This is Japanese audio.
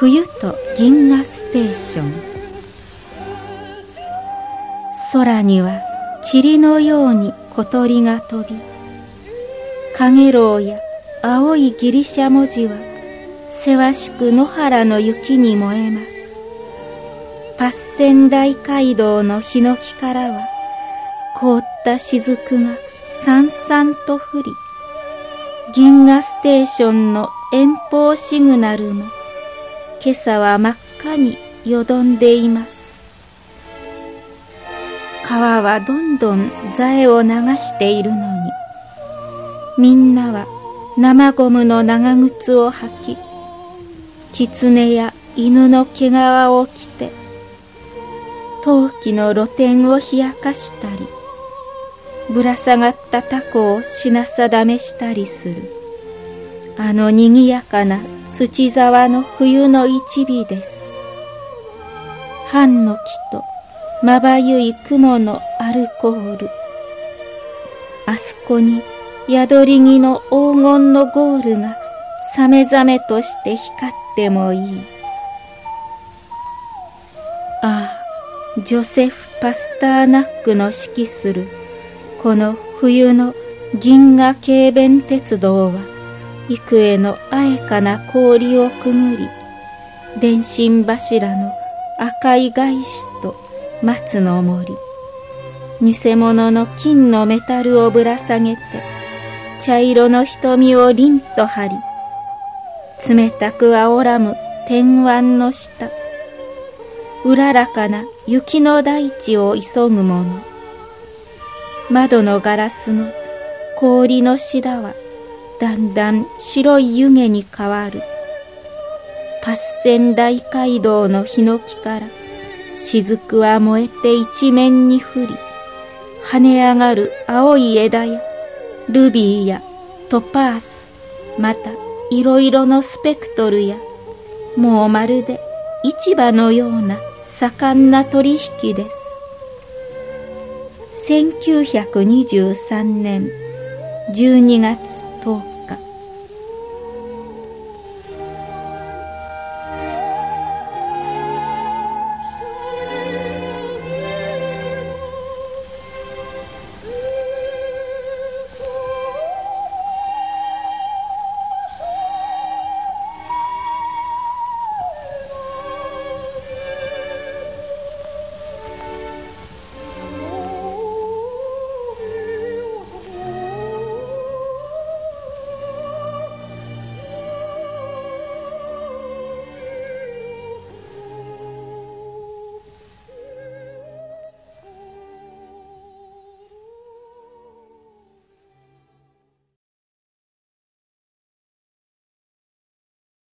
冬と銀河ステーション。空には塵のように小鳥が飛び、かげろうや青いギリシャ文字はせわしく野原の雪に燃えます。パッセン大街道のヒノキからは凍った雫がさんさんと降り、銀河ステーションの遠方シグナルも今朝は真っ赤によどんでいます。川はどんどんザエを流しているのに、みんなは生ゴムの長靴を履き、狐や犬の毛皮を着て、陶器の露天を冷やかしたり、ぶら下がったタコを品定めしたりする、あのにぎやかな土沢の冬の一尾です。藩の木とまばゆい雲のアルコール、あそこに宿り木の黄金のゴールがさめざめとして光ってもいい。ああ、ジョセフ・パスターナックの指揮するこの冬の銀河軽便鉄道は、幾重のあえかな氷をくぐり、電信柱の赤い外紙と松の森、偽物の金のメタルをぶら下げて、茶色の瞳を凛と張り、冷たく煽らむ天湾の下、うららかな雪の大地を急ぐ者、窓のガラスの氷のシダはだんだん白い湯気に変わる。パッセン大街道のヒノキから雫は燃えて一面に降り、跳ね上がる青い枝やルビーやトパース、またいろいろのスペクトルや、もうまるで市場のような盛んな取引です。1923年12月10日。